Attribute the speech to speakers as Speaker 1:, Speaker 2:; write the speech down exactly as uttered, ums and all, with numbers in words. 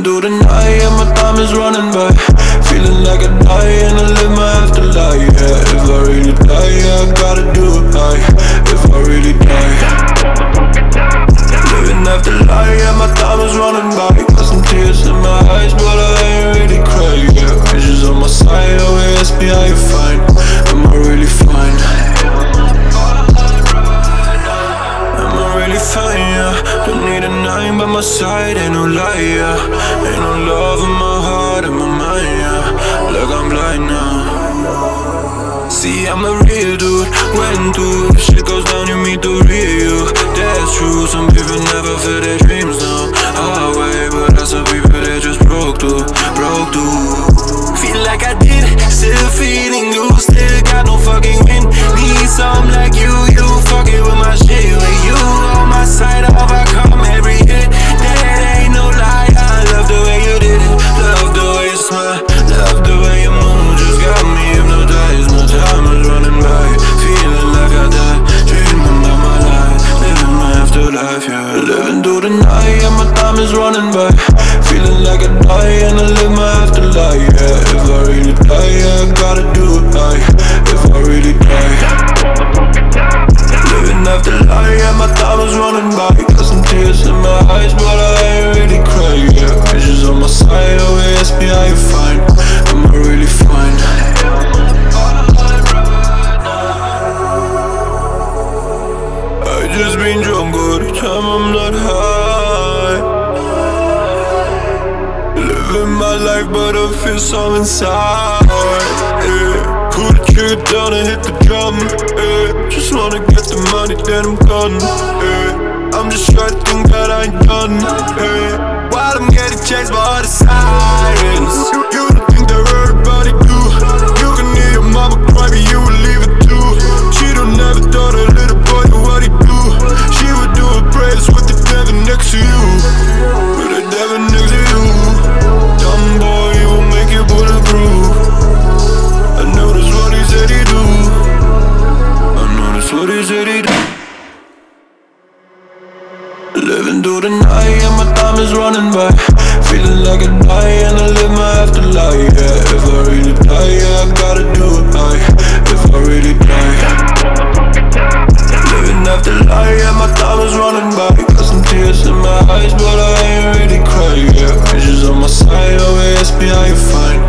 Speaker 1: Living through the night and my time is running by. Feeling like I die and I live my afterlife. Yeah, if I really die, yeah, I gotta do it right. If I really die, living after life, yeah, my time is running by. Got some tears in my eyes, but I ain't really crying. Yeah, visions on my side, always ask me how you fine. Am I really fine? Am I really fine? Yeah, don't need a nine by my side, ain't no lie. Yeah, ain't no love in my heart and my mind. Yeah, look, I'm blind now. See, I'm a real dude. When through shit goes down, you meet the real you. That's true. Some people never feel their dreams now. Highway, but I saw people that just broke through, broke through. Feel like I did, still feeling loose, still got no fucking win. Need some like you, you fucking with my shit. With you on my side, I overcome every hit. That ain't no lie. I love the way you did it, love the way you smile, love the way you move. Just got me hypnotized. My time is running by, feeling like I died, dreaming about my life, living my afterlife. Yeah, living through the night and my time is running by. Feeling like I die and I live my afterlife. Yeah, if I really die, yeah, I gotta do it right. If I really die, living after life, yeah, my time is running by. Got some tears in my eyes, but I ain't really crying. Yeah, visions on my side, always ask me how you fine. Am I really fine? I just been drunk all the time, I'm not high. Living my life, but I feel some inside. Yeah. Pull the trigger down and hit the drum. Yeah. Just wanna get the money, then I'm gone. Yeah. I'm just trying to think that I ain't done. Yeah. While I'm getting chased by all the sirens, you, you don't think that everybody do. You can hear your mama cry, but you will leave it too. She don't never thought a little boy knew what he do. She would do her prayers with the devil next to you, with the devil next to you. Dumb boy, he will make you bulletproof. I know that's what he said he do. I know that's what he said he do. Living through the night and my time is running by. Feeling like I die and I live my afterlife. Yeah, if I really die, yeah, I gotta do it right. If I really die, living after life, yeah, my time is running by. Got some tears in my eyes, but I ain't really crying. Yeah, visions on my side, always ask me how you fine.